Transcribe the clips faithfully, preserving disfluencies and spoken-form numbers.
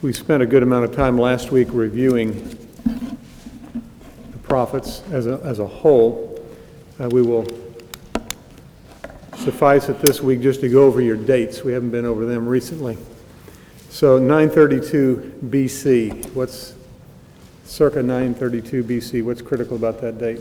We spent a good amount of time last week reviewing the prophets as a, as a whole. Uh, we will suffice it this week just to go over your dates. We haven't been over them recently. So nine thirty-two B C, what's circa nine thirty-two B C, what's critical about that date?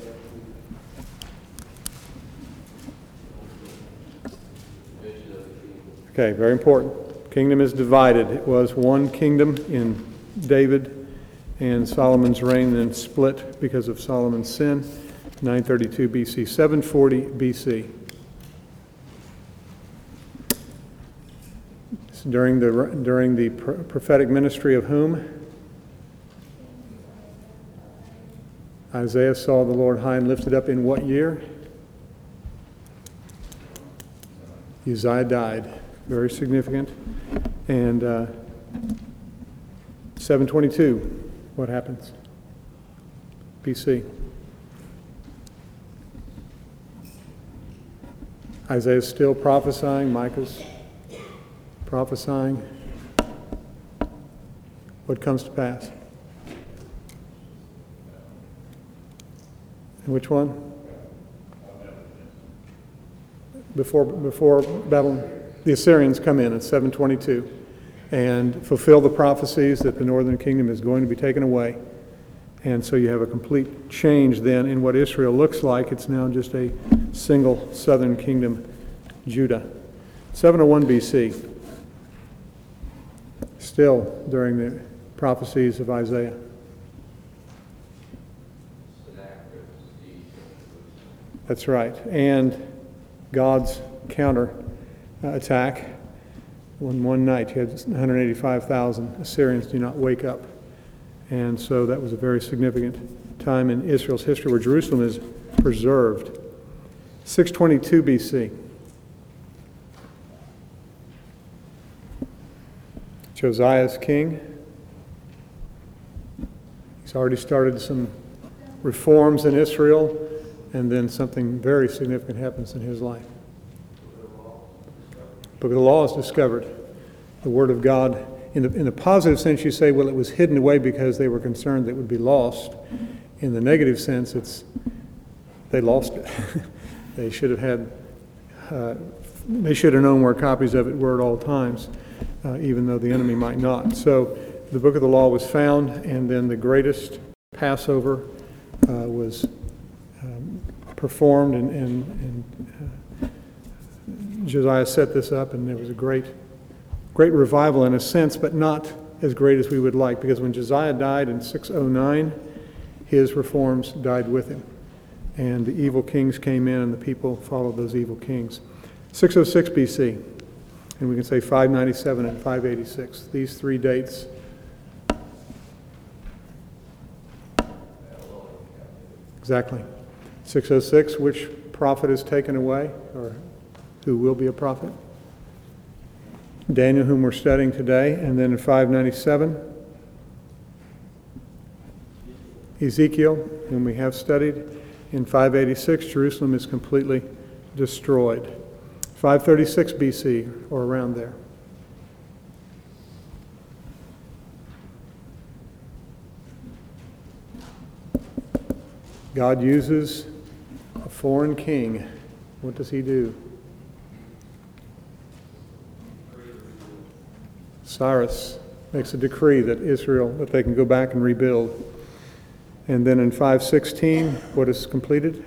Okay, very important. Kingdom is divided. It was one kingdom in David and Solomon's reign, then split because of Solomon's sin. nine thirty-two B C, seven forty B C. So during the during the prophetic ministry of whom? Isaiah saw the Lord high and lifted up in what year? Uzziah died. Very significant. And uh, seven twenty-two, what happens? B C. Isaiah's still prophesying. Micah's prophesying. What comes to pass? And which one? Before before Babylon. The Assyrians come in at seven twenty-two and fulfill the prophecies that the northern kingdom is going to be taken away. And so you have a complete change then in what Israel looks like. It's now just a single southern kingdom, Judah. seven oh one B C, still during the prophecies of Isaiah. That's right. And God's counter Uh, attack. One, one night you had one hundred eighty-five thousand Assyrians do not wake up. And so that was a very significant time in Israel's history where Jerusalem is preserved. six twenty-two B C. Josiah's king. He's already started some reforms in Israel, and then something very significant happens in his life. Book of the Law is discovered. The Word of God, in the, in the positive sense, you say, well, it was hidden away because they were concerned that it would be lost. In the negative sense, it's they lost it. They should have had, uh, they should have known where copies of it were at all times, uh, even though the enemy might not. So the Book of the Law was found, and then the greatest Passover uh, was um, performed, and, and, and uh, Josiah set this up, and there was a great, great revival in a sense, but not as great as we would like, because when Josiah died in six oh nine, his reforms died with him. And the evil kings came in, and the people followed those evil kings. six oh six B C, and we can say five ninety-seven and five eighty-six. These three dates. Exactly. six oh six, which prophet is taken away, or who will be a prophet? Daniel, whom we're studying today. And then in five ninety-seven, Ezekiel, whom we have studied. In five eighty-six, Jerusalem is completely destroyed. five thirty-six B C, or around there. God uses a foreign king. What does he do? Cyrus makes a decree that Israel, that they can go back and rebuild. And then in five sixteen, what is completed?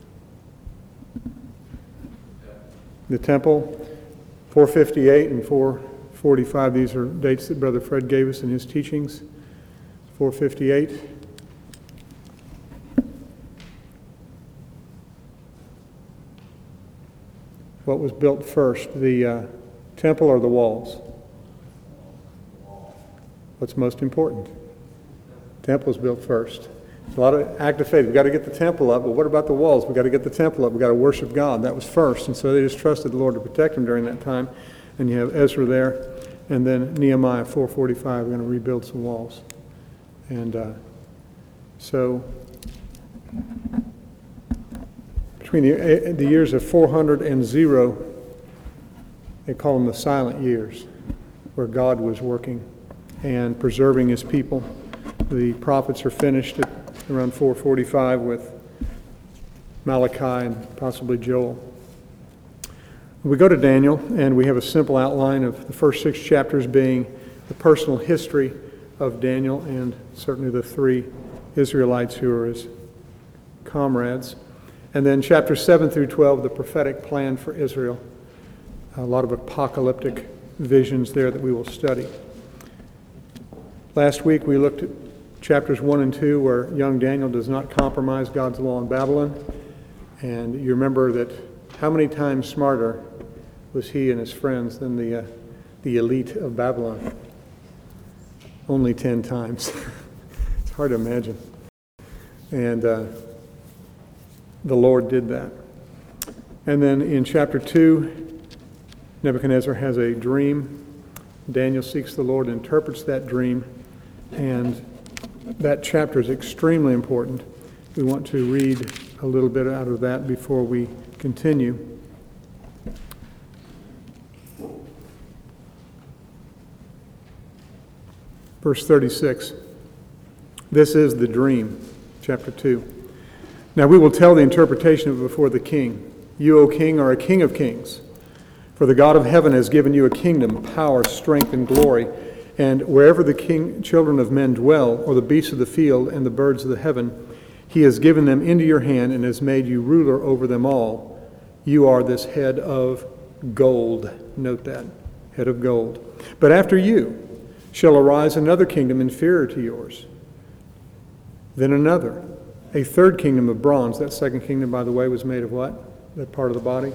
The temple. four fifty-eight and four forty-five, these are dates that Brother Fred gave us in his teachings. four fifty-eight. What was built first, the uh, temple or the walls? What's most important? Temple is built first. It's a lot of active faith. We've got to get the temple up, but what about the walls? We've got to get the temple up. We've got to worship God. That was first. And so they just trusted the Lord to protect them during that time. And you have Ezra there. And then Nehemiah four forty-five, we're going to rebuild some walls. And uh, so between the, the years of four hundred and zero, they call them the silent years, where God was working and preserving his people. The prophets are finished at around four forty-five with Malachi and possibly Joel. We go to Daniel, and we have a simple outline of the first six chapters being the personal history of Daniel and certainly the three Israelites who are his comrades. And then chapters seven through twelve, the prophetic plan for Israel. A lot of apocalyptic visions there that we will study. Last week we looked at chapters one and two where young Daniel does not compromise God's law in Babylon. And you remember that how many times smarter was he and his friends than the, uh, the elite of Babylon? Only ten times. It's hard to imagine. And uh, the Lord did that. And then in chapter two, Nebuchadnezzar has a dream. Daniel seeks the Lord and interprets that dream. And that chapter is extremely important. We want to read a little bit out of that before we continue. Verse thirty-six. This is the dream, chapter two. Now we will tell the interpretation of it before the king. You, O king, are a king of kings. For the God of heaven has given you a kingdom, power, strength, and glory. And wherever the king, children of men dwell, or the beasts of the field and the birds of the heaven, he has given them into your hand and has made you ruler over them all. You are this head of gold. Note that, head of gold. But after you shall arise another kingdom inferior to yours. Then another, a third kingdom of bronze. That second kingdom, by the way, was made of what? That part of the body?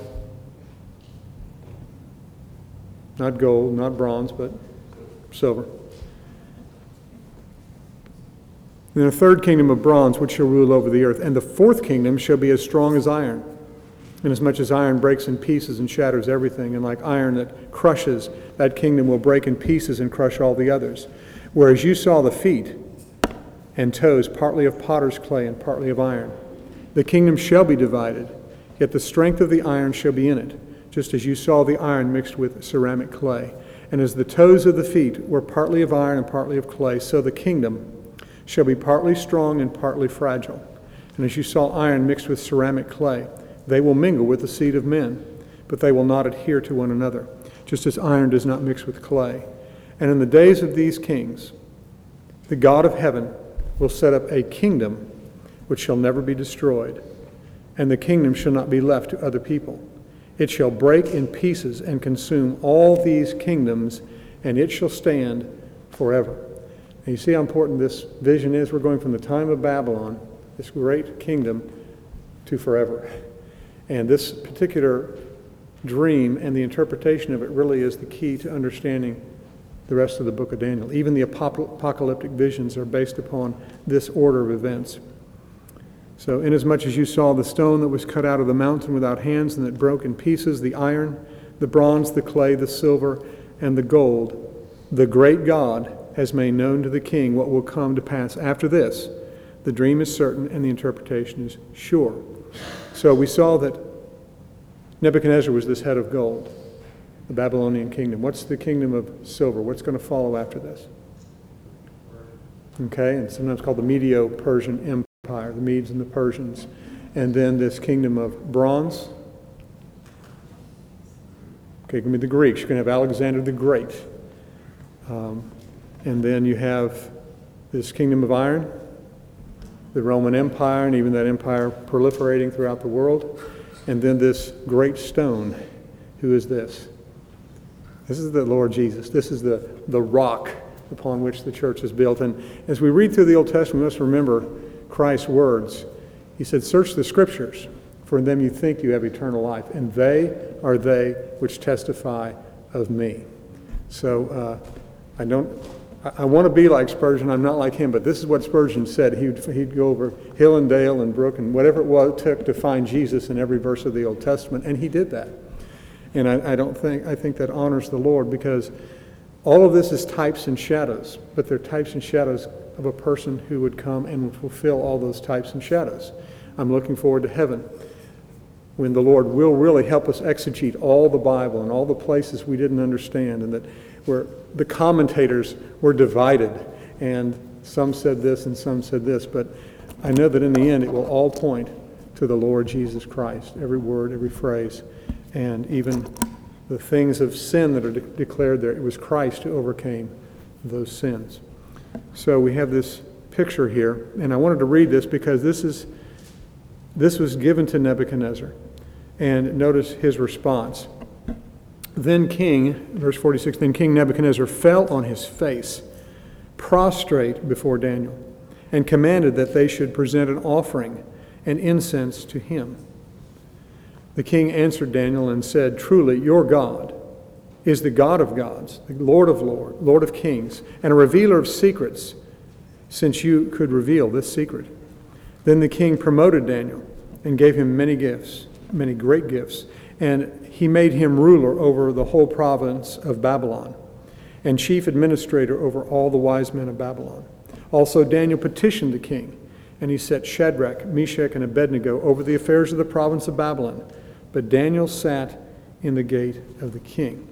Not gold, not bronze, but silver. Then a third kingdom of bronze, which shall rule over the earth. And the fourth kingdom shall be as strong as iron, inasmuch as iron breaks in pieces and shatters everything. And like iron that crushes, that kingdom will break in pieces and crush all the others. Whereas you saw the feet and toes, partly of potter's clay and partly of iron. The kingdom shall be divided, yet the strength of the iron shall be in it, just as you saw the iron mixed with ceramic clay. And as the toes of the feet were partly of iron and partly of clay, so the kingdom shall be partly strong and partly fragile. And as you saw iron mixed with ceramic clay, they will mingle with the seed of men, but they will not adhere to one another, just as iron does not mix with clay. And in the days of these kings, the God of heaven will set up a kingdom which shall never be destroyed, and the kingdom shall not be left to other people. It shall break in pieces and consume all these kingdoms, and it shall stand forever. And you see how important this vision is? We're going from the time of Babylon, this great kingdom, to forever. And this particular dream and the interpretation of it really is the key to understanding the rest of the book of Daniel. Even the apocalyptic visions are based upon this order of events. So, inasmuch as you saw the stone that was cut out of the mountain without hands and that broke in pieces, the iron, the bronze, the clay, the silver, and the gold, the great God has made known to the king what will come to pass after this. The dream is certain and the interpretation is sure. So we saw that Nebuchadnezzar was this head of gold, the Babylonian kingdom. What's the kingdom of silver? What's going to follow after this? Okay, and sometimes called the Medo-Persian Empire, the Medes and the Persians. And then this kingdom of bronze. Okay, going to be the Greeks. You're going to have Alexander the Great. Um, and then you have this kingdom of iron, the Roman Empire, and even that empire proliferating throughout the world. And then this great stone. Who is this? This is the Lord Jesus. This is the, the rock upon which the church is built. And as we read through the Old Testament, we must remember Christ's words. He said, search the scriptures, for in them you think you have eternal life, and they are they which testify of me. So uh, I don't, I, I want to be like Spurgeon. I'm not like him, but this is what Spurgeon said. He'd, he'd go over hill and dale and brook and whatever it was it took to find Jesus in every verse of the Old Testament, and he did that. And I, I don't think, I think that honors the Lord, because all of this is types and shadows, but they're types and shadows of a person who would come and fulfill all those types and shadows. I'm looking forward to heaven, when the Lord will really help us exegete all the Bible and all the places we didn't understand, and that where the commentators were divided, and some said this and some said this, but I know that in the end it will all point to the Lord Jesus Christ, every word, every phrase, and even the things of sin that are de- declared there. It was Christ who overcame those sins. So we have this picture here, and I wanted to read this because this is this was given to Nebuchadnezzar. And notice his response. Then King, verse forty-six, then King Nebuchadnezzar fell on his face, prostrate before Daniel, and commanded that they should present an offering and incense to him. The king answered Daniel and said, truly, your God is the God of gods, the Lord of lords, Lord of kings, and a revealer of secrets, since you could reveal this secret. Then the king promoted Daniel and gave him many gifts, many great gifts, and he made him ruler over the whole province of Babylon and chief administrator over all the wise men of Babylon. Also Daniel petitioned the king, and he set Shadrach, Meshach, and Abednego over the affairs of the province of Babylon. But Daniel sat in the gate of the king.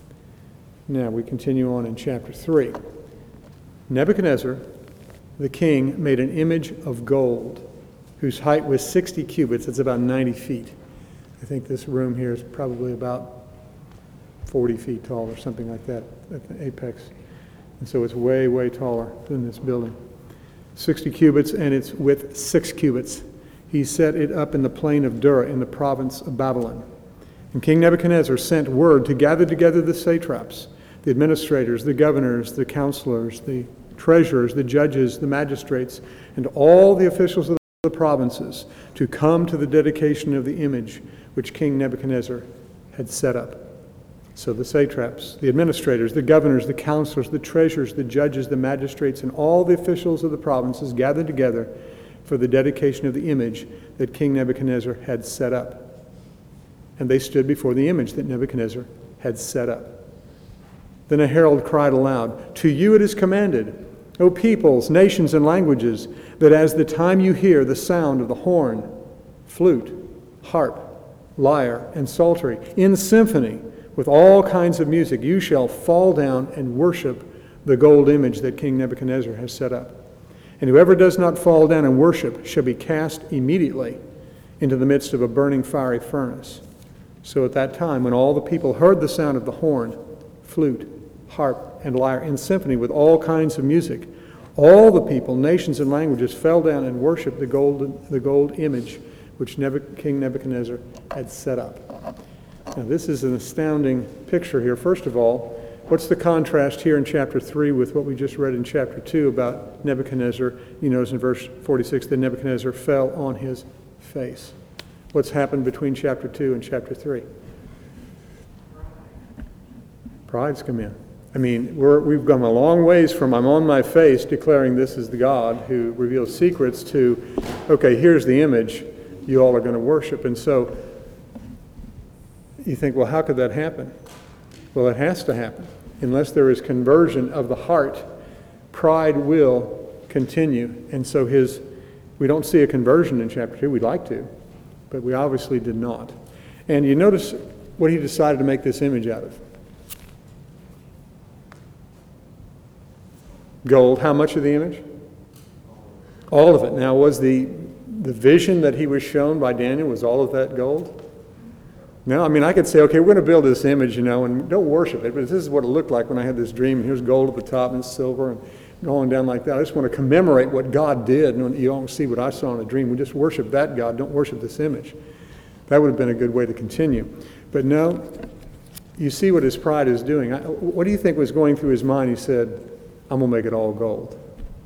Now we continue on in chapter three. Nebuchadnezzar, the king, made an image of gold, whose height was sixty cubits. That's about ninety feet. I think this room here is probably about forty feet tall or something like that at the apex. And so it's way, way taller than this building. sixty cubits, and its width six cubits. He set it up in the plain of Dura in the province of Babylon. And King Nebuchadnezzar sent word to gather together the satraps, the administrators, the governors, the counselors, the treasurers, the judges, the magistrates, and all the officials of the provinces to come to the dedication of the image which King Nebuchadnezzar had set up. So the satraps, the administrators, the governors, the counselors, the treasurers, the judges, the magistrates, and all the officials of the provinces gathered together for the dedication of the image that King Nebuchadnezzar had set up. And they stood before the image that Nebuchadnezzar had set up. Then a herald cried aloud, to you it is commanded, O peoples, nations, and languages, that as the time you hear the sound of the horn, flute, harp, lyre, and psaltery, in symphony, with all kinds of music, you shall fall down and worship the gold image that King Nebuchadnezzar has set up. And whoever does not fall down and worship shall be cast immediately into the midst of a burning fiery furnace. So at that time, when all the people heard the sound of the horn, flute, harp, and lyre in symphony with all kinds of music, all the people, nations, and languages fell down and worshiped the gold, the gold image which Nebuch- King Nebuchadnezzar had set up. Now, this is an astounding picture here. First of all, what's the contrast here in chapter three with what we just read in chapter two about Nebuchadnezzar? You notice in verse forty-six that Nebuchadnezzar fell on his face. What's happened between chapter two and chapter three? Pride's come in. I mean, we're, we've gone a long ways from I'm on my face declaring this is the God who reveals secrets to, okay, here's the image you all are going to worship. And so you think, well, how could that happen? Well, it has to happen. Unless there is conversion of the heart, pride will continue. And so his, we don't see a conversion in chapter two. We'd like to, but we obviously did not. And you notice what he decided to make this image out of. Gold. How much of the image? All of it. Now, was the the vision that he was shown by Daniel, was all of that gold? No, I mean, I could say, okay, we're going to build this image, you know, and don't worship it, but this is what it looked like when I had this dream, and here's gold at the top and silver and going down like that. I just want to commemorate what God did, and you don't see what I saw in a dream. We just worship that God, don't worship this image. That would have been a good way to continue. But no, you see what his pride is doing. I, what do you think was going through his mind? He said, I'm going to make it all gold.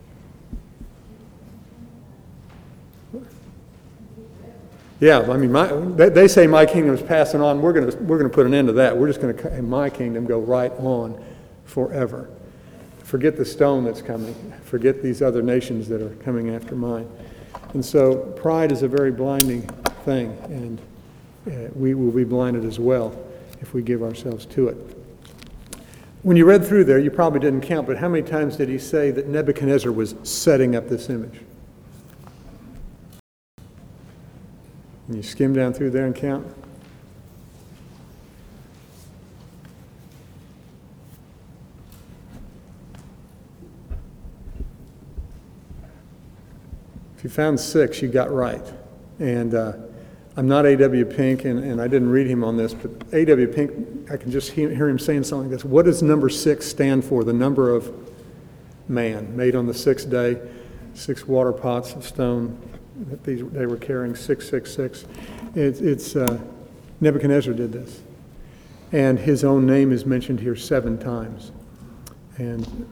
Yeah, I mean, my, they, they say my kingdom is passing on. We're going to we're going to put an end to that. We're just going to, in my kingdom, go right on forever. Forget the stone that's coming. Forget these other nations that are coming after mine. And so pride is a very blinding thing, and uh, we will be blinded as well if we give ourselves to it. When you read through there, you probably didn't count, but how many times did he say that Nebuchadnezzar was setting up this image? Can you skim down through there and count? If you found six, you got right. And uh, I'm not A W Pink, and, and I didn't read him on this, but A W Pink, I can just hear, hear him saying something like this. What does number six stand for? The number of man, made on the sixth day, six water pots of stone that these, they were carrying, six six six. It, it's uh, Nebuchadnezzar did this. And his own name is mentioned here seven times. And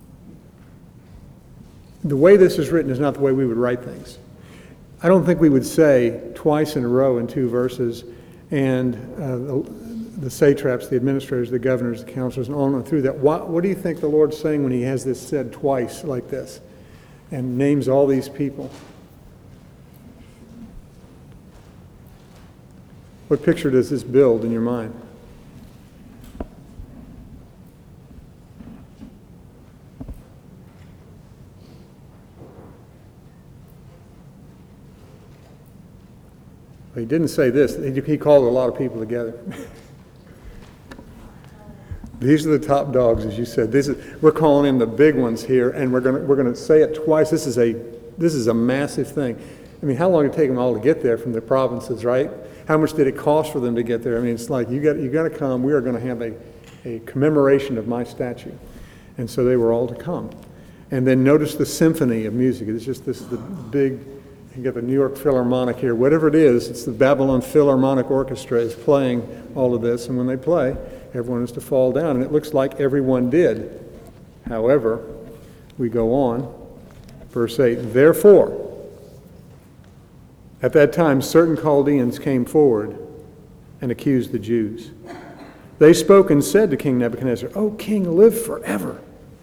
the way this is written is not the way we would write things. I don't think we would say twice in a row in two verses, and uh, the, the satraps, the administrators, the governors, the counselors, and on and through that. What, what do you think the Lord's saying when he has this said twice like this and names all these people? What picture does this build in your mind? He didn't say this. He called a lot of people together. These are the top dogs, as you said. This is, we're calling in the big ones here, and we're going we're going to say it twice. This is a this is a massive thing. I mean, how long did it take them all to get there from the provinces, right? How much did it cost for them to get there? I mean, it's like you got you got to come. We are going to have a a commemoration of my statue, and so they were all to come. And then notice the symphony of music. It's just this the big. You get the New York Philharmonic here. Whatever it is, it's the Babylon Philharmonic Orchestra is playing all of this. And when they play, everyone is to fall down. And it looks like everyone did. However, we go on. Verse eight, therefore, at that time, certain Chaldeans came forward and accused the Jews. They spoke and said to King Nebuchadnezzar, O king, live forever.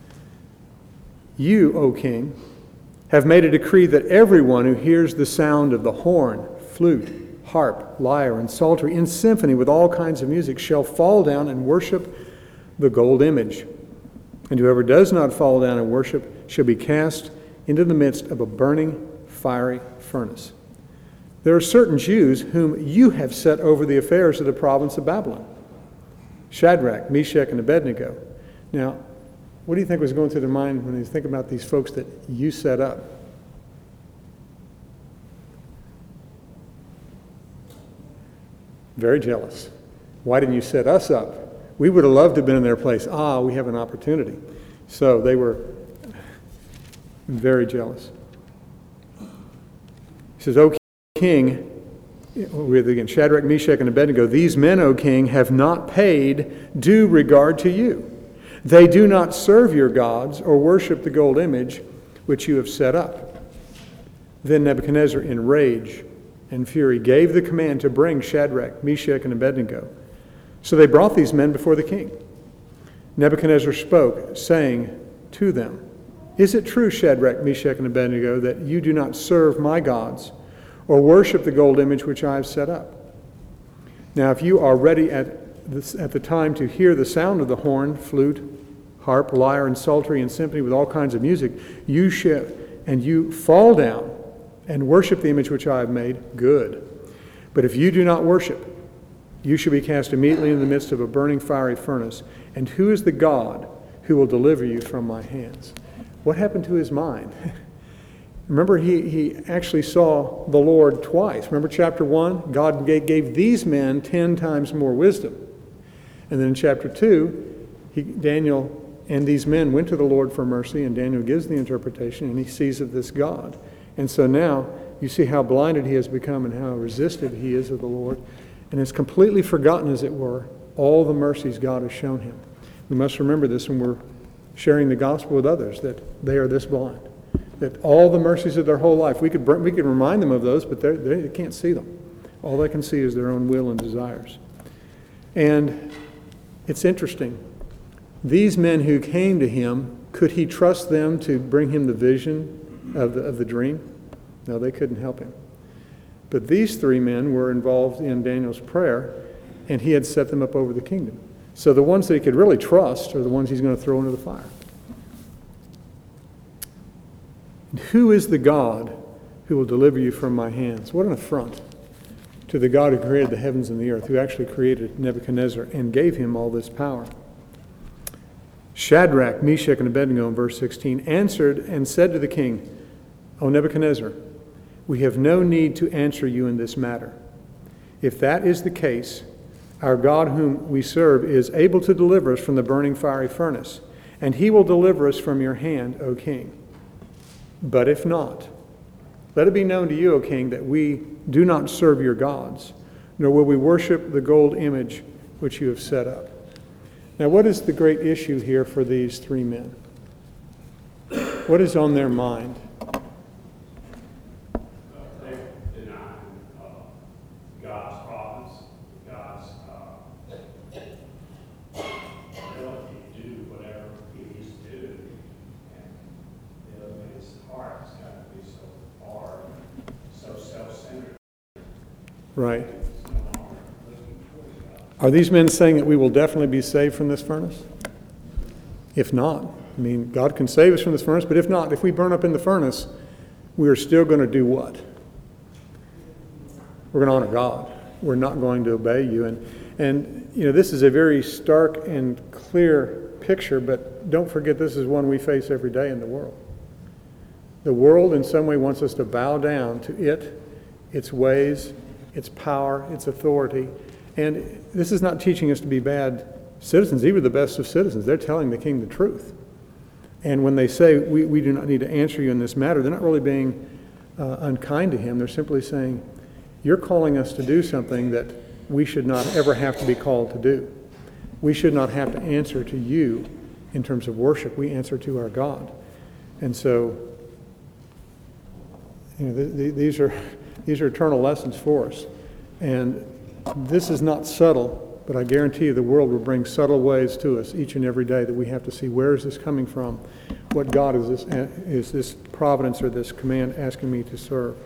You, O king, have made a decree that everyone who hears the sound of the horn, flute, harp, lyre, and psaltery in symphony with all kinds of music shall fall down and worship the gold image. And whoever does not fall down and worship shall be cast into the midst of a burning, fiery furnace. There are certain Jews whom you have set over the affairs of the province of Babylon, Shadrach, Meshach, and Abednego. Now, what do you think was going through their mind when they think about these folks that you set up? Very jealous. Why didn't you set us up? We would have loved to have been in their place. Ah, we have an opportunity. So they were very jealous. He says, O king, with again Shadrach, Meshach, and Abednego, these men, O king, have not paid due regard to you. They do not serve your gods or worship the gold image which you have set up. Then Nebuchadnezzar, in rage and fury, gave the command to bring Shadrach, Meshach, and Abednego. So they brought these men before the king. Nebuchadnezzar spoke, saying to them, Is it true, Shadrach, Meshach, and Abednego, that you do not serve my gods or worship the gold image which I have set up? Now, if you are ready at this, at the time to hear the sound of the horn, flute, harp, lyre, and psaltery, and symphony with all kinds of music, you shall, and you fall down and worship the image which I have made, good. But if you do not worship, you shall be cast immediately in the midst of a burning fiery furnace. And who is the God who will deliver you from my hands? What happened to his mind? Remember, he, he actually saw the Lord twice. Remember chapter one? God gave, gave these men ten times more wisdom. And then in chapter two, he, Daniel and these men went to the Lord for mercy, and Daniel gives the interpretation, and he sees of this God. And so now you see how blinded he has become and how resistant he is of the Lord, and has completely forgotten, as it were, all the mercies God has shown him. We must remember this when we're sharing the gospel with others, that they are this blind, that all the mercies of their whole life, we could we could remind them of those, but they can't see them. All they can see is their own will and desires. And it's interesting. These men who came to him, could he trust them to bring him the vision of the, of the dream? No, they couldn't help him. But these three men were involved in Daniel's prayer, and he had set them up over the kingdom. So the ones that he could really trust are the ones he's going to throw into the fire. And who is the God who will deliver you from my hands? What an affront to the God who created the heavens and the earth, who actually created Nebuchadnezzar and gave him all this power. Shadrach, Meshach, and Abednego, in verse sixteen, answered and said to the king, O Nebuchadnezzar, we have no need to answer you in this matter. If that is the case, our God whom we serve is able to deliver us from the burning fiery furnace, and he will deliver us from your hand, O king. But if not, let it be known to you, O king, that we do not serve your gods, nor will we worship the gold image which you have set up. Now, what is the great issue here for these three men? What is on their mind? Right. Are these men saying that we will definitely be saved from this furnace? If not, I mean, God can save us from this furnace, but if not, if we burn up in the furnace, we are still going to do what? We're going to honor God. We're not going to obey you. And, and you know, this is a very stark and clear picture, but don't forget this is one we face every day in the world. The world in some way wants us to bow down to it, its ways, its power, its authority. And this is not teaching us to be bad citizens, even the best of citizens. They're telling the king the truth. And when they say, we, we do not need to answer you in this matter, they're not really being uh, unkind to him. They're simply saying, you're calling us to do something that we should not ever have to be called to do. We should not have to answer to you in terms of worship. We answer to our God. And so, you know, th- th- these are... These are eternal lessons for us. And this is not subtle, but I guarantee you the world will bring subtle ways to us each and every day that we have to see, where is this coming from? What God is this, is this providence or this command asking me to serve?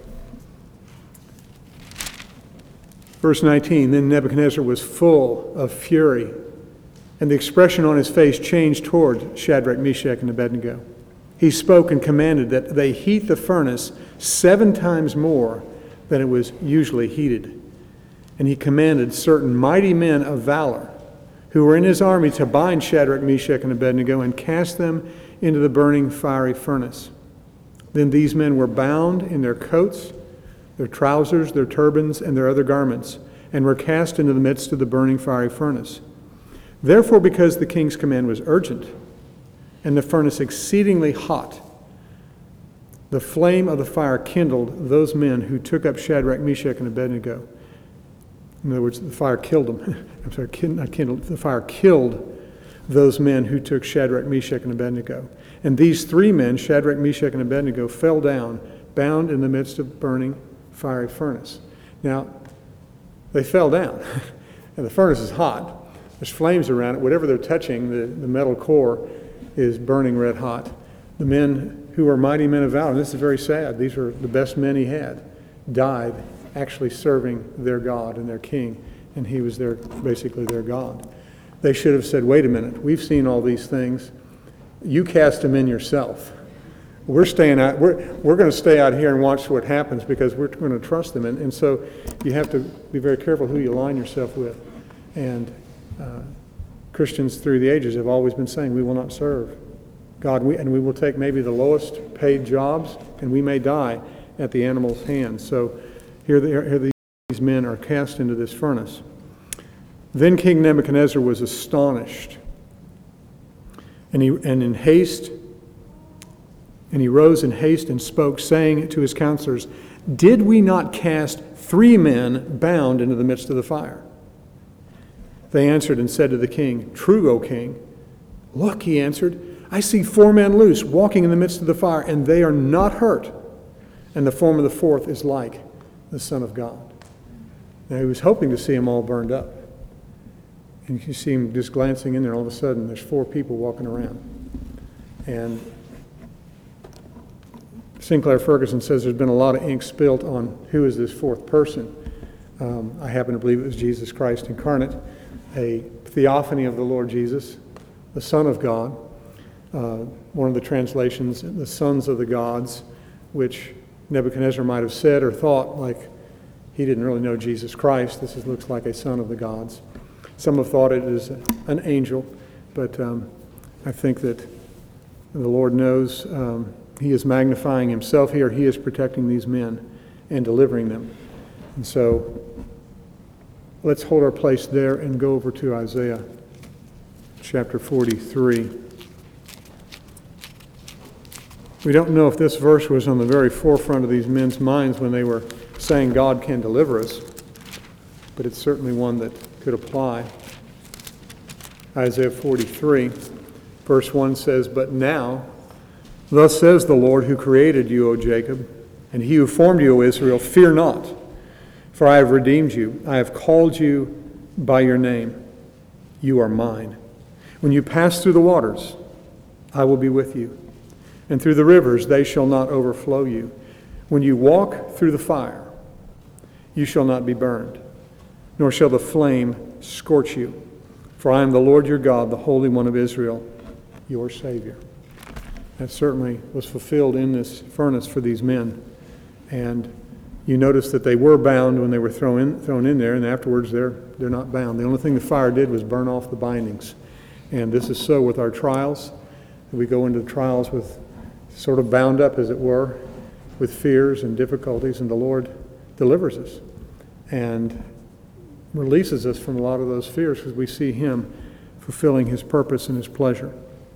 Verse nineteen, then Nebuchadnezzar was full of fury, and the expression on his face changed toward Shadrach, Meshach, and Abednego. He spoke and commanded that they heat the furnace seven times more than it was usually heated. And he commanded certain mighty men of valor who were in his army to bind Shadrach, Meshach, and Abednego and cast them into the burning fiery furnace. Then these men were bound in their coats, their trousers, their turbans, and their other garments, and were cast into the midst of the burning fiery furnace. Therefore, because the king's command was urgent, and the furnace exceedingly hot, the flame of the fire kindled those men who took up Shadrach, Meshach, and Abednego. In other words, the fire killed them. I'm sorry, not kindled. The fire killed those men who took Shadrach, Meshach, and Abednego. And these three men, Shadrach, Meshach, and Abednego, fell down, bound in the midst of burning fiery furnace. Now, they fell down, and the furnace is hot. There's flames around it. Whatever they're touching, the, the metal core is burning red hot. The men who are mighty men of valor, and this is very sad, these are the best men he had, died actually serving their God and their king, and he was their basically their God. They should have said, wait a minute, we've seen all these things. You cast them in yourself. We're staying out, we're, we're going to stay out here and watch what happens because we're going to trust them. And, and so you have to be very careful who you align yourself with. And uh, Christians through the ages have always been saying, we will not serve God, we, and we will take maybe the lowest paid jobs, and we may die at the animal's hands. So here, they are, here these men are cast into this furnace. Then King Nebuchadnezzar was astonished, and he and in haste, and he rose in haste and spoke, saying to his counselors, did we not cast three men bound into the midst of the fire? They answered and said to the king, true, O king. Look, he answered, I see four men loose, walking in the midst of the fire, and they are not hurt. And the form of the fourth is like the Son of God. Now, he was hoping to see them all burned up. And you see him just glancing in there, all of a sudden, there's four people walking around. And Sinclair Ferguson says there's been a lot of ink spilt on who is this fourth person. Um, I happen to believe it was Jesus Christ incarnate, a theophany of the Lord Jesus, the Son of God. Uh, one of the translations, the sons of the gods, which Nebuchadnezzar might have said or thought, like he didn't really know Jesus Christ. This is, looks like a son of the gods. Some have thought it is an angel, but um, I think that the Lord knows um, He is magnifying himself here. He is protecting these men and delivering them. And so let's hold our place there and go over to Isaiah chapter forty-three. We don't know if this verse was on the very forefront of these men's minds when they were saying God can deliver us, but it's certainly one that could apply. Isaiah forty-three, verse one says, "But now, thus says the Lord who created you, O Jacob, and he who formed you, O Israel, fear not, for I have redeemed you. I have called you by your name. You are mine. When you pass through the waters, I will be with you, and through the rivers they shall not overflow you. When you walk through the fire, you shall not be burned, nor shall the flame scorch you. For I am the Lord your God, the Holy One of Israel, your Savior." That certainly was fulfilled in this furnace for these men. And you notice that they were bound when they were thrown in, thrown in there, and afterwards they're, they're not bound. The only thing the fire did was burn off the bindings. And this is so with our trials. We go into the trials with sort of bound up, as it were, with fears and difficulties, and the Lord delivers us and releases us from a lot of those fears because we see him fulfilling his purpose and his pleasure.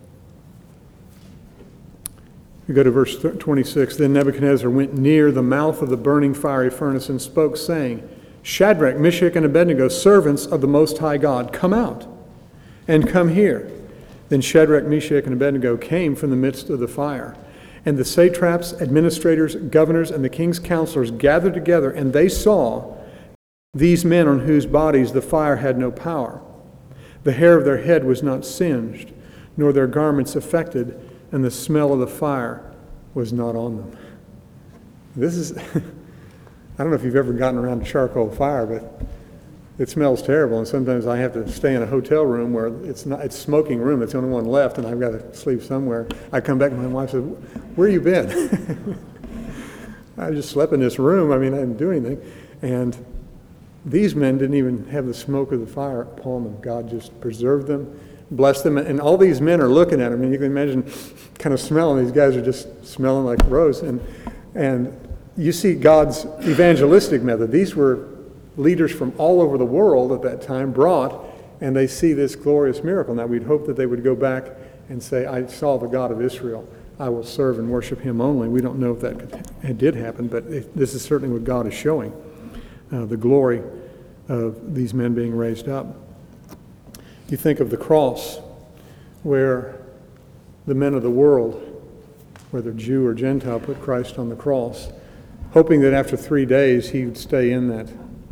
We go to verse twenty-six. "Then Nebuchadnezzar went near the mouth of the burning fiery furnace and spoke, saying, Shadrach, Meshach, and Abednego, servants of the Most High God, come out and come here. Then Shadrach, Meshach, and Abednego came from the midst of the fire. And the satraps, administrators, governors, and the king's counselors gathered together, and they saw these men on whose bodies the fire had no power. The hair of their head was not singed, nor their garments affected, and the smell of the fire was not on them." This is, I don't know if you've ever gotten around a charcoal fire, but it smells terrible, and sometimes I have to stay in a hotel room where it's not it's smoking room, it's the only one left, and I've got to sleep somewhere. I come back and my wife says, "Where you been?" I just slept in this room. I mean, I didn't do anything. And these men didn't even have the smoke of the fire upon them. God just preserved them, blessed them, and all these men are looking at them, and you can imagine kind of smelling. These guys are just smelling like rose, and and you see God's evangelistic method. These were leaders from all over the world at that time brought, and they see this glorious miracle. Now, we'd hope that they would go back and say, "I saw the God of Israel. I will serve and worship him only." We don't know if that could, it did happen, but it, this is certainly what God is showing, uh, the glory of these men being raised up. You think of the cross, where the men of the world, whether Jew or Gentile, put Christ on the cross, hoping that after three days he would stay in that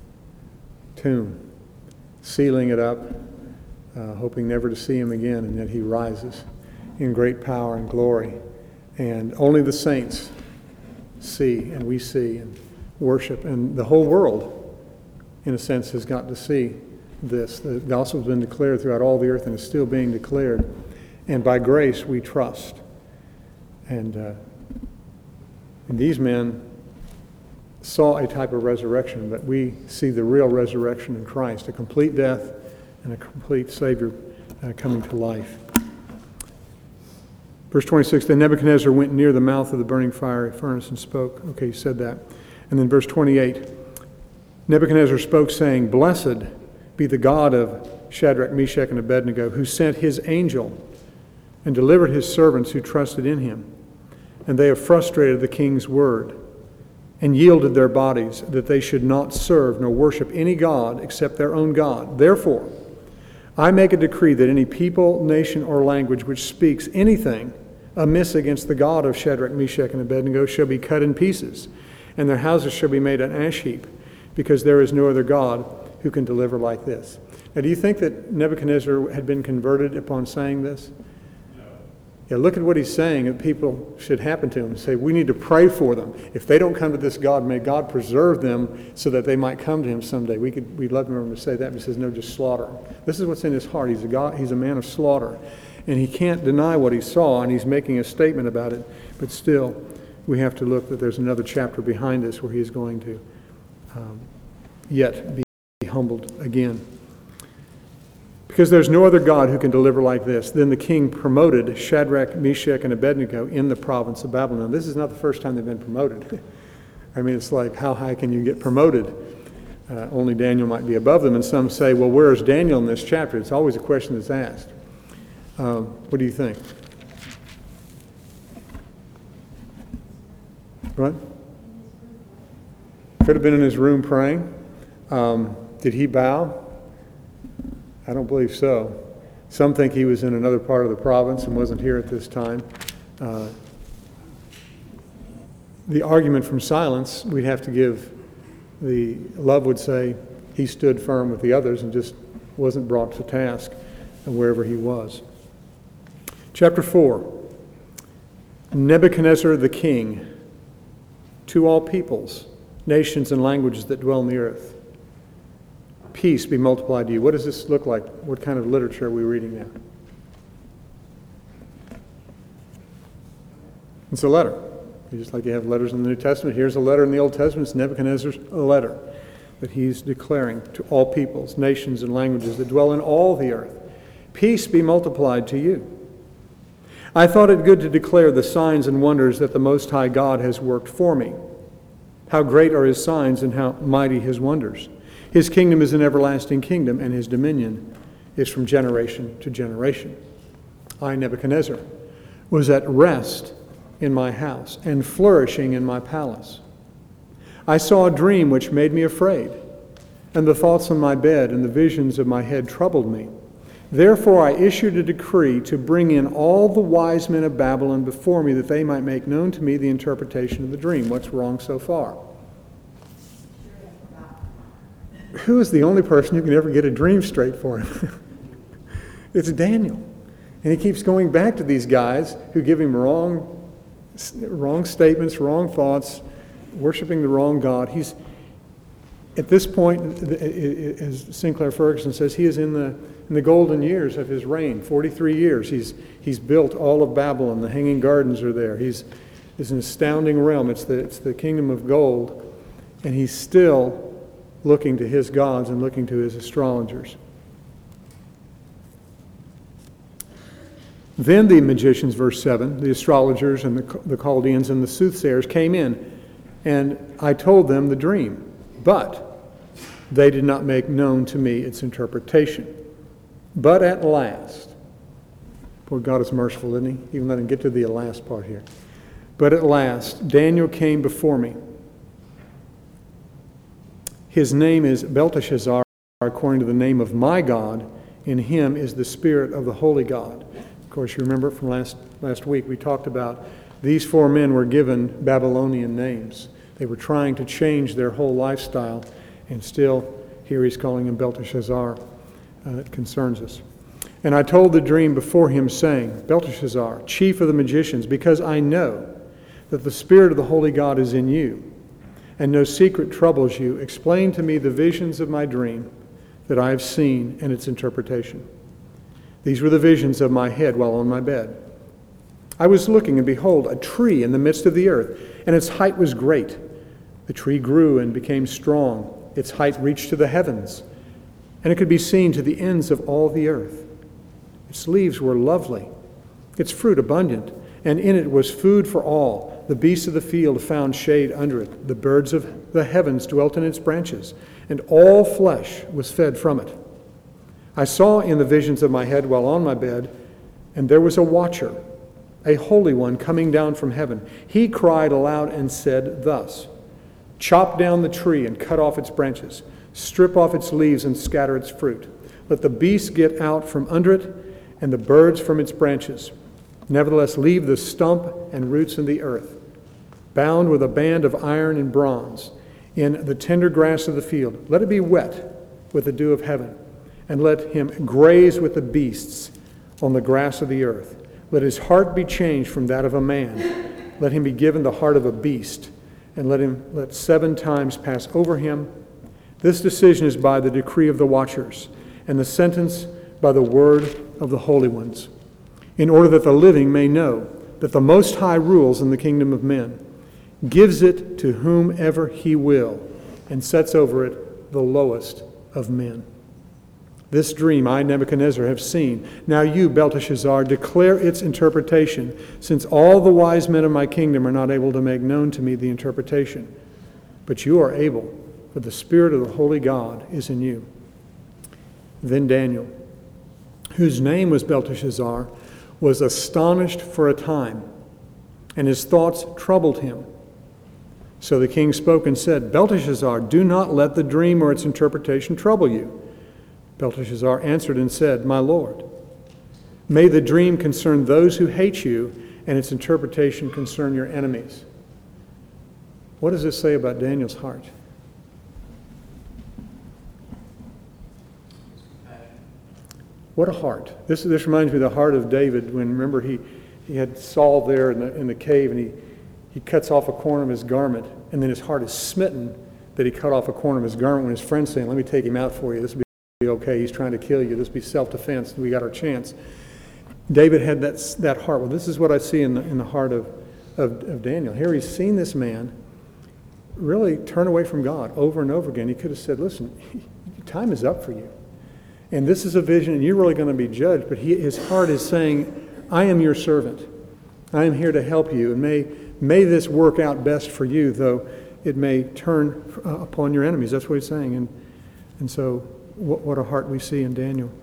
tomb, sealing it up, uh, hoping never to see him again, and yet he rises in great power and glory. And only the saints see, and we see, and worship, and the whole world, in a sense, has got to see this. The gospel has been declared throughout all the earth and is still being declared. And by grace we trust. And, uh, and these men saw a type of resurrection, but we see the real resurrection in Christ, a complete death and a complete Savior uh, coming to life. Verse twenty-six, "Then Nebuchadnezzar went near the mouth of the burning fiery furnace and spoke." Okay, he said that. And then verse twenty-eight, "Nebuchadnezzar spoke, saying, Blessed be the God of Shadrach, Meshach, and Abednego, who sent his angel and delivered his servants who trusted in him. And they have frustrated the king's word and yielded their bodies, that they should not serve nor worship any god except their own God. Therefore, I make a decree that any people, nation, or language which speaks anything amiss against the God of Shadrach, Meshach, and Abednego shall be cut in pieces, and their houses shall be made an ash heap, because there is no other God who can deliver like this." Now, do you think that Nebuchadnezzar had been converted upon saying this? Yeah, look at what he's saying that people should happen to him. Say, we need to pray for them. If they don't come to this God, may God preserve them so that they might come to him someday. We could, we'd love to remember to say that, but he says, no, just slaughter them. This is what's in his heart. He's a God, he's a man of slaughter. And he can't deny what he saw, and he's making a statement about it. But still, we have to look that there's another chapter behind this where he's going to um, yet be humbled again. because there's no other God who can deliver like this. Then the king promoted Shadrach, Meshach, and Abednego in the province of Babylon. This is not the first time they've been promoted. I mean, it's like, how high can you get promoted? Uh, only Daniel might be above them. And some say, well, where is Daniel in this chapter? It's always a question that's asked. Um, what do you think? What? Could have been in his room praying. Um, did he bow? I don't believe so. Some think he was in another part of the province and wasn't here at this time. Uh, the argument from silence, we'd have to give, the Love would say he stood firm with the others and just wasn't brought to task wherever he was. Chapter four, Nebuchadnezzar the king, to all peoples, nations, and languages that dwell in the earth. Peace be multiplied to you. What does this look like? What kind of literature are we reading now? It's a letter. Just like you have letters in the New Testament, here's a letter in the Old Testament. It's Nebuchadnezzar's letter that he's declaring to all peoples, nations, and languages that dwell in all the earth. Peace be multiplied to you. I thought it good to declare the signs and wonders that the Most High God has worked for me. How great are his signs and how mighty his wonders. His kingdom is an everlasting kingdom, and his dominion is from generation to generation. I, Nebuchadnezzar, was at rest in my house and flourishing in my palace. I saw a dream which made me afraid, and the thoughts on my bed and the visions of my head troubled me. Therefore I issued a decree to bring in all the wise men of Babylon before me, that they might make known to me the interpretation of the dream. What's wrong so far? Who is the only person who can ever get a dream straight for him? It's Daniel. And he keeps going back to these guys who give him wrong, wrong statements, wrong thoughts, worshiping the wrong God. He's, at this point, as Sinclair Ferguson says, he is in the in the golden years of his reign, forty-three years. He's he's built all of Babylon. The Hanging Gardens are there. He's it's an astounding realm. It's the it's the kingdom of gold, and he's still looking to his gods and looking to his astrologers. Then the magicians, verse seven, the astrologers and the, the Chaldeans and the soothsayers came in, and I told them the dream, but they did not make known to me its interpretation. But at last, boy, God is merciful, isn't he? Even let him get to the last part here. But at last, Daniel came before me. His name is Belteshazzar, according to the name of my God. In him is the spirit of the holy God. Of course, you remember from last, last week, we talked about these four men were given Babylonian names. They were trying to change their whole lifestyle, and still, here he's calling him Belteshazzar. Uh, it concerns us. And I told the dream before him, saying, Belteshazzar, chief of the magicians, because I know that the spirit of the holy God is in you, and no secret troubles you, explain to me the visions of my dream that I have seen and its interpretation. These were the visions of my head while on my bed. I was looking, and behold, a tree in the midst of the earth, and its height was great. The tree grew and became strong. Its height reached to the heavens, and it could be seen to the ends of all the earth. Its leaves were lovely, its fruit abundant, and in it was food for all. The beasts of the field found shade under it. The birds of the heavens dwelt in its branches, and all flesh was fed from it. I saw in the visions of my head while on my bed, and there was a watcher, a holy one, coming down from heaven. He cried aloud and said thus, chop down the tree and cut off its branches. Strip off its leaves and scatter its fruit. Let the beasts get out from under it, and the birds from its branches. Nevertheless, leave the stump and roots in the earth, bound with a band of iron and bronze, in the tender grass of the field. Let it be wet with the dew of heaven, and let him graze with the beasts on the grass of the earth. Let his heart be changed from that of a man. Let him be given the heart of a beast, and let him let seven times pass over him. This decision is by the decree of the watchers, and the sentence by the word of the holy ones, in order that the living may know that the Most High rules in the kingdom of men, gives it to whomever he will, and sets over it the lowest of men. This dream I, Nebuchadnezzar, have seen. Now you, Belteshazzar, declare its interpretation, since all the wise men of my kingdom are not able to make known to me the interpretation. But you are able, for the Spirit of the Holy God is in you." Then Daniel, whose name was Belteshazzar, was astonished for a time, and his thoughts troubled him. So the king spoke and said, "Belteshazzar, do not let the dream or its interpretation trouble you." Belteshazzar answered and said, "My lord, may the dream concern those who hate you, and its interpretation concern your enemies." What does this say about Daniel's heart? What a heart. This, this reminds me of the heart of David when, remember, he, he had Saul there in the, in the cave, and he, he cuts off a corner of his garment, and then his heart is smitten that he cut off a corner of his garment when his friend's saying, "Let me take him out for you. This will be okay. He's trying to kill you. This will be self-defense. We got our chance." David had that, that heart. Well, this is what I see in the, in the heart of, of, of Daniel. Here he's seen this man really turn away from God over and over again. He could have said, "Listen, time is up for you. And this is a vision, and you're really going to be judged." But he, his heart is saying, "I am your servant. I am here to help you. And may, may this work out best for you, though it may turn uh, upon your enemies." That's what he's saying. And, and so what, what a heart we see in Daniel.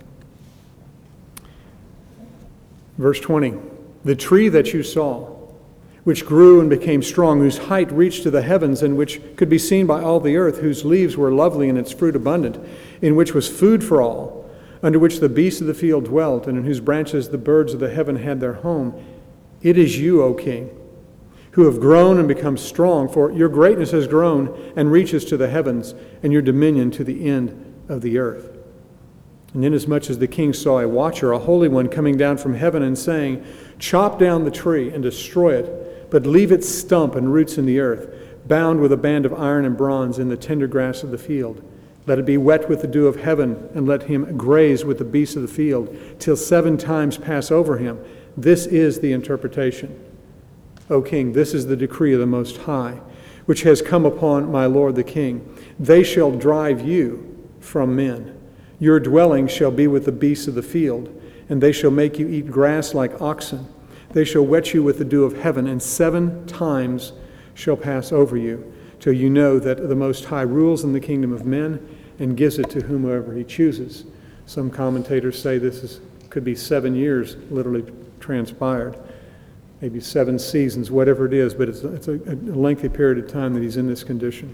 Verse twenty, "The tree that you saw, which grew and became strong, whose height reached to the heavens, and which could be seen by all the earth, whose leaves were lovely and its fruit abundant, in which was food for all, under which the beasts of the field dwelt, and in whose branches the birds of the heaven had their home. It is you, O king, who have grown and become strong, for your greatness has grown and reaches to the heavens, and your dominion to the end of the earth." And inasmuch as the king saw a watcher, a holy one, coming down from heaven and saying, "Chop down the tree and destroy it, but leave its stump and roots in the earth, bound with a band of iron and bronze in the tender grass of the field. Let it be wet with the dew of heaven, and let him graze with the beasts of the field, till seven times pass over him. This is the interpretation. O king, this is the decree of the Most High, which has come upon my lord the king. They shall drive you from men. Your dwelling shall be with the beasts of the field, and they shall make you eat grass like oxen. They shall wet you with the dew of heaven, and seven times shall pass over you, till you know that the Most High rules in the kingdom of men and gives it to whomever he chooses." Some commentators say this is, could be seven years literally transpired, maybe seven seasons, whatever it is, but it's, it's a, a lengthy period of time that he's in this condition.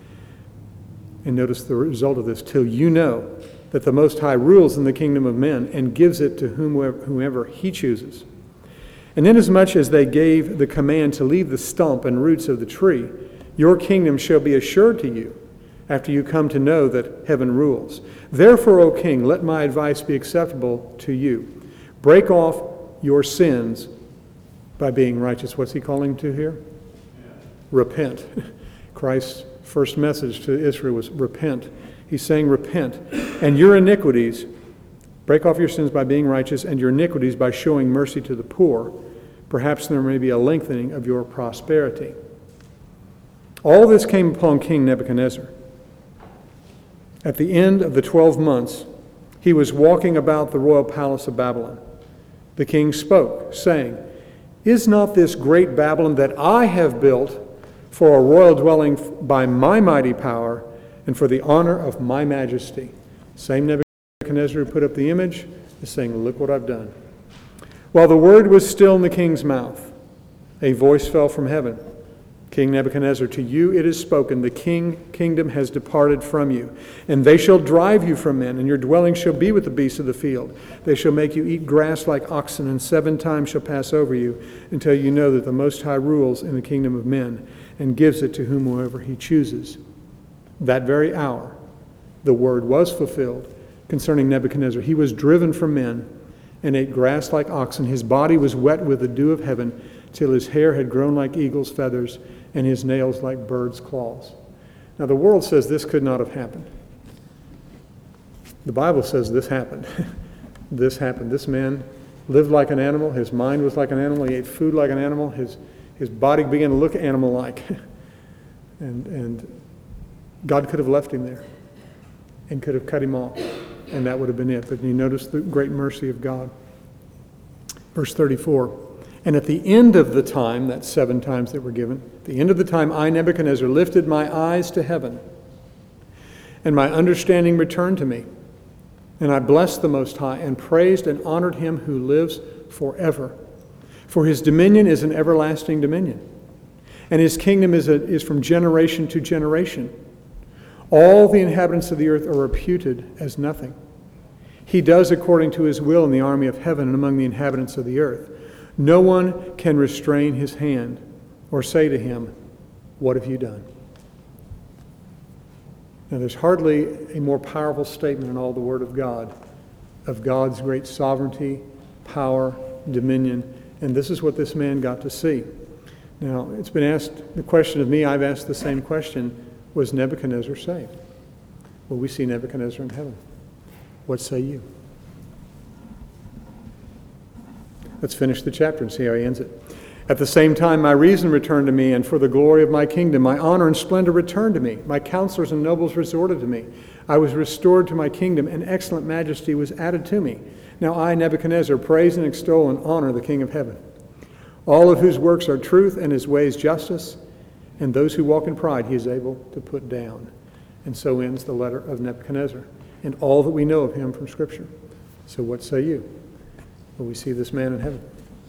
And notice the result of this, till you know that the Most High rules in the kingdom of men and gives it to whomever, whomever he chooses. And inasmuch as they gave the command to leave the stump and roots of the tree, your kingdom shall be assured to you after you come to know that heaven rules. Therefore, O king, let my advice be acceptable to you. Break off your sins by being righteous. What's he calling to here? Yeah. Repent. Christ's first message to Israel was repent. He's saying repent. And your iniquities, break off your sins by being righteous, and your iniquities by showing mercy to the poor. Perhaps there may be a lengthening of your prosperity. All this came upon King Nebuchadnezzar. At the end of the twelve months, he was walking about the royal palace of Babylon. The king spoke, saying, "Is not this great Babylon that I have built for a royal dwelling by my mighty power and for the honor of my majesty?" Same Nebuchadnezzar who put up the image is saying, "Look what I've done." While the word was still in the king's mouth, a voice fell from heaven. "King Nebuchadnezzar, to you it is spoken, the king kingdom has departed from you, and they shall drive you from men, and your dwelling shall be with the beasts of the field. They shall make you eat grass like oxen, and seven times shall pass over you, until you know that the Most High rules in the kingdom of men, and gives it to whomever he chooses." That very hour, the word was fulfilled concerning Nebuchadnezzar. He was driven from men and ate grass like oxen. His body was wet with the dew of heaven, till his hair had grown like eagle's feathers, and his nails like birds' claws. Now the world says this could not have happened. The Bible says this happened. This happened. This man lived like an animal. His mind was like an animal. He ate food like an animal. His, his body began to look animal-like. and, and God could have left him there and could have cut him off. and that would have been it. But you notice the great mercy of God. Verse thirty-four, and at the end of the time, that's seven times that were given, at the end of the time, I, Nebuchadnezzar, lifted my eyes to heaven, and my understanding returned to me. And I blessed the Most High, and praised and honored him who lives forever. For his dominion is an everlasting dominion, and his kingdom is, a, is from generation to generation. All the inhabitants of the earth are reputed as nothing. He does according to his will in the army of heaven and among the inhabitants of the earth. No one can restrain his hand or say to him, what have you done? Now, there's hardly a more powerful statement in all the Word of God of God's great sovereignty, power, dominion, and this is what this man got to see. Now, it's been asked, the question of me, I've asked the same question, was Nebuchadnezzar saved? Well, we see Nebuchadnezzar in heaven. What say you? Let's finish the chapter and see how he ends it. At the same time, my reason returned to me, and for the glory of my kingdom, my honor and splendor returned to me. My counselors and nobles resorted to me. I was restored to my kingdom, and excellent majesty was added to me. Now I, Nebuchadnezzar, praise and extol and honor the King of heaven, all of whose works are truth and his ways justice, and those who walk in pride he is able to put down. And so ends the letter of Nebuchadnezzar, and all that we know of him from Scripture. So what say you? Well, we see this man in heaven.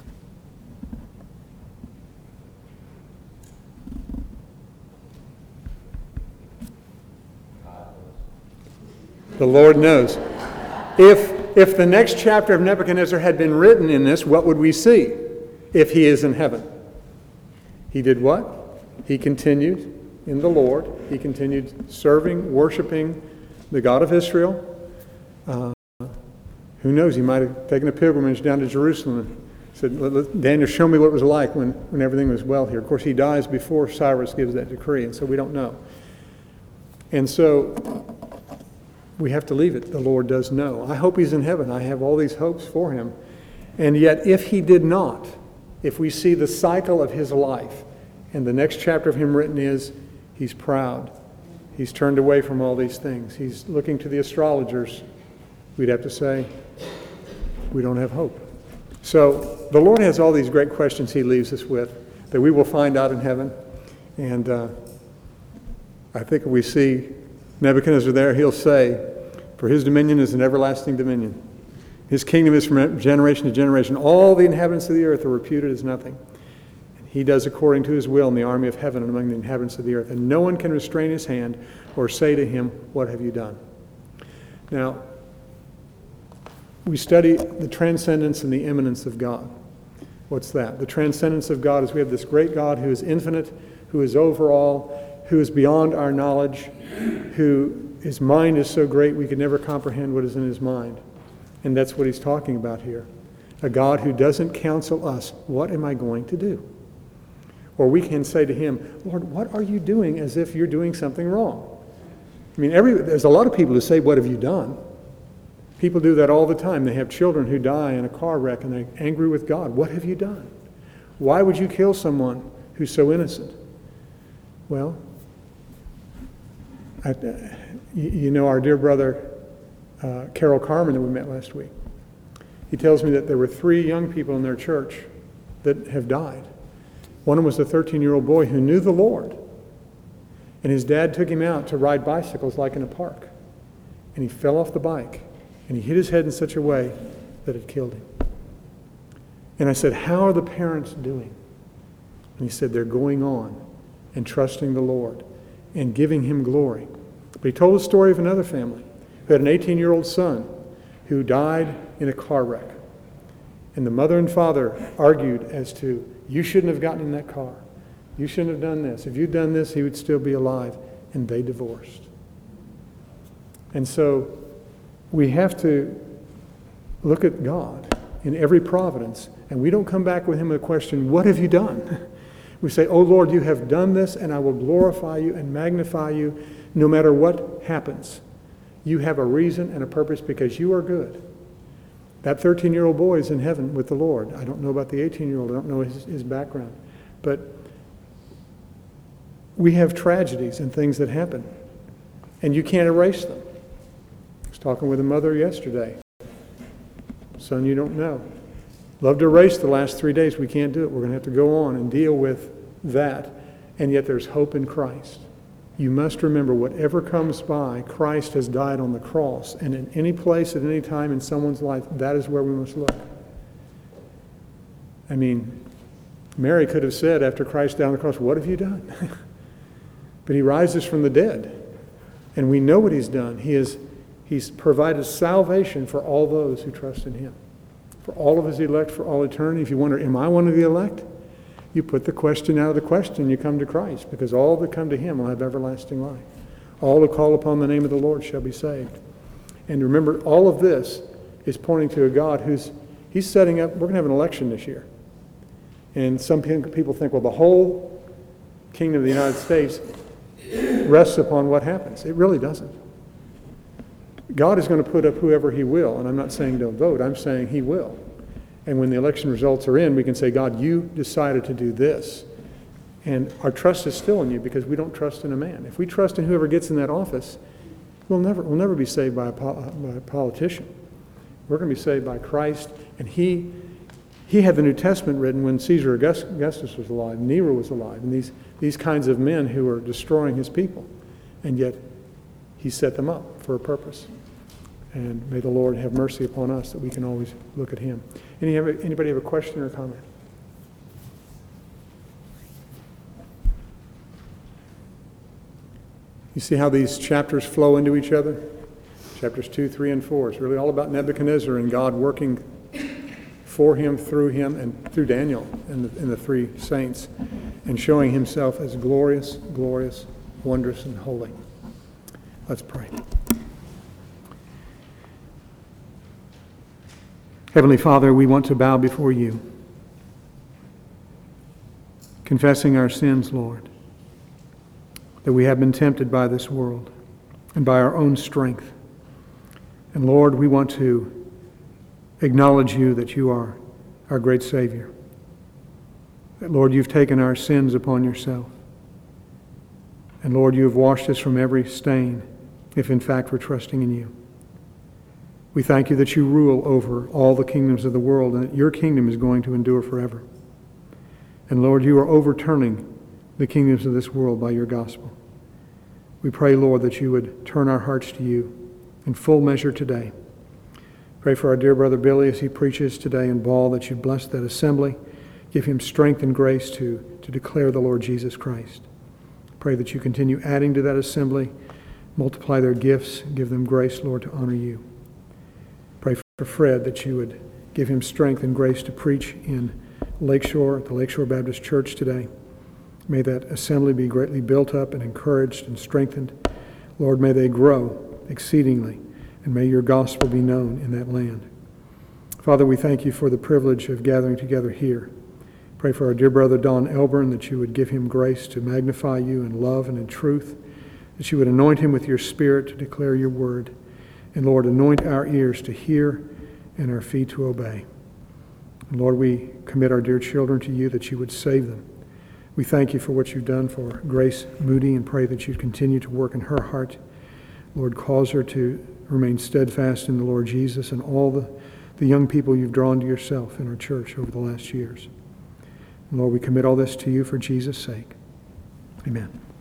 The Lord knows. If, if the next chapter of Nebuchadnezzar had been written in this, what would we see if he is in heaven? He did what? He continued in the Lord. He continued serving, worshiping the God of Israel. Uh, who knows? He might have taken a pilgrimage down to Jerusalem and said, Daniel, show me what it was like when, when everything was well here. Of course, he dies before Cyrus gives that decree, and so we don't know. And so we have to leave it. The Lord does know. I hope he's in heaven. I have all these hopes for him. And yet, if he did not, if we see the cycle of his life, and the next chapter of him written is, he's proud. He's turned away from all these things. He's looking to the astrologers. We'd have to say, we don't have hope. So the Lord has all these great questions he leaves us with that we will find out in heaven. And uh, I think if we see Nebuchadnezzar there, he'll say, for his dominion is an everlasting dominion. His kingdom is from generation to generation. All the inhabitants of the earth are reputed as nothing. And he does according to his will in the army of heaven and among the inhabitants of the earth. And no one can restrain his hand or say to him, what have you done? Now, we study the transcendence and the immanence of God. What's that? The transcendence of God is we have this great God who is infinite, who is over all, who is beyond our knowledge, who his mind is so great we could never comprehend what is in his mind. And that's what he's talking about here. A God who doesn't counsel us, what am I going to do? Or we can say to him, Lord, what are you doing, as if you're doing something wrong? I mean, every, there's a lot of people who say, what have you done? People do that all the time. They have children who die in a car wreck and they're angry with God. What have you done? Why would you kill someone who's so innocent? Well, I, you know our dear brother, uh, Carol Carmen, that we met last week. He tells me that there were three young people in their church that have died. One of them was a thirteen-year-old boy who knew the Lord. And his dad took him out to ride bicycles like in a park. And he fell off the bike. And he hit his head in such a way that it killed him. And I said, how are the parents doing? And he said, they're going on and trusting the Lord and giving him glory. But he told the story of another family who had an eighteen-year-old son who died in a car wreck. And the mother and father argued as to, you shouldn't have gotten in that car. You shouldn't have done this. If you'd done this, he would still be alive. And they divorced. And so we have to look at God in every providence, and we don't come back with him with a question, what have you done? We say, oh Lord, you have done this, and I will glorify you and magnify you no matter what happens. You have a reason and a purpose because you are good. That thirteen-year-old boy is in heaven with the Lord. I don't know about the eighteen-year-old. I don't know his, his background. But we have tragedies and things that happen, and you can't erase them. I was talking with a mother yesterday. Son, you don't know. Love to erase the last three days. We can't do it. We're going to have to go on and deal with that. And yet there's hope in Christ. You must remember, whatever comes by, Christ has died on the cross. And in any place, at any time in someone's life, that is where we must look. I mean, Mary could have said after Christ died on the cross, what have you done? But he rises from the dead. And we know what he's done. He is, he's provided salvation for all those who trust in him. For all of his elect for all eternity. If you wonder, am I one of the elect? You put the question out of the question, you come to Christ, because all that come to him will have everlasting life. All who call upon the name of the Lord shall be saved. And remember, all of this is pointing to a God who's, he's setting up, we're going to have an election this year. And some people think, well, the whole kingdom of the United States rests upon what happens. It really doesn't. God is going to put up whoever he will, and I'm not saying don't vote, I'm saying he will. And when the election results are in, we can say, God, you decided to do this. And our trust is still in you because we don't trust in a man. If we trust in whoever gets in that office, we'll never, we'll never be saved by a, by a politician. We're going to be saved by Christ. And he, he had the New Testament written when Caesar Augustus was alive, Nero was alive, and these, these kinds of men who were destroying his people. And yet he set them up for a purpose. And may the Lord have mercy upon us that we can always look at him. Any, anybody have a question or a comment? You see how these chapters flow into each other? Chapters two, three, and four. It's really all about Nebuchadnezzar and God working for him, through him, and through Daniel and the, and the three saints, and showing himself as glorious, glorious, wondrous, and holy. Let's pray. Heavenly Father, we want to bow before you, confessing our sins, Lord, that we have been tempted by this world and by our own strength. And Lord, we want to acknowledge you that you are our great Savior. That, Lord, you've taken our sins upon yourself. And Lord, you have washed us from every stain, if in fact we're trusting in you. We thank you that you rule over all the kingdoms of the world and that your kingdom is going to endure forever. And Lord, you are overturning the kingdoms of this world by your gospel. We pray, Lord, that you would turn our hearts to you in full measure today. Pray for our dear brother Billy as he preaches today in Ball, that you bless that assembly. Give him strength and grace to, to declare the Lord Jesus Christ. Pray that you continue adding to that assembly, multiply their gifts, give them grace, Lord, to honor you. Pray for Fred that you would give him strength and grace to preach in Lakeshore, at the Lakeshore Baptist Church today. May that assembly be greatly built up and encouraged and strengthened. Lord, may they grow exceedingly, and may your gospel be known in that land. Father, we thank you for the privilege of gathering together here. Pray for our dear brother Don Elburn, that you would give him grace to magnify you in love and in truth, that you would anoint him with your Spirit to declare your word. And Lord, anoint our ears to hear and our feet to obey. And Lord, we commit our dear children to you, that you would save them. We thank you for what you've done for Grace Moody and pray that you'd continue to work in her heart. Lord, cause her to remain steadfast in the Lord Jesus and all the, the young people you've drawn to yourself in our church over the last years. And Lord, we commit all this to you for Jesus' sake. Amen.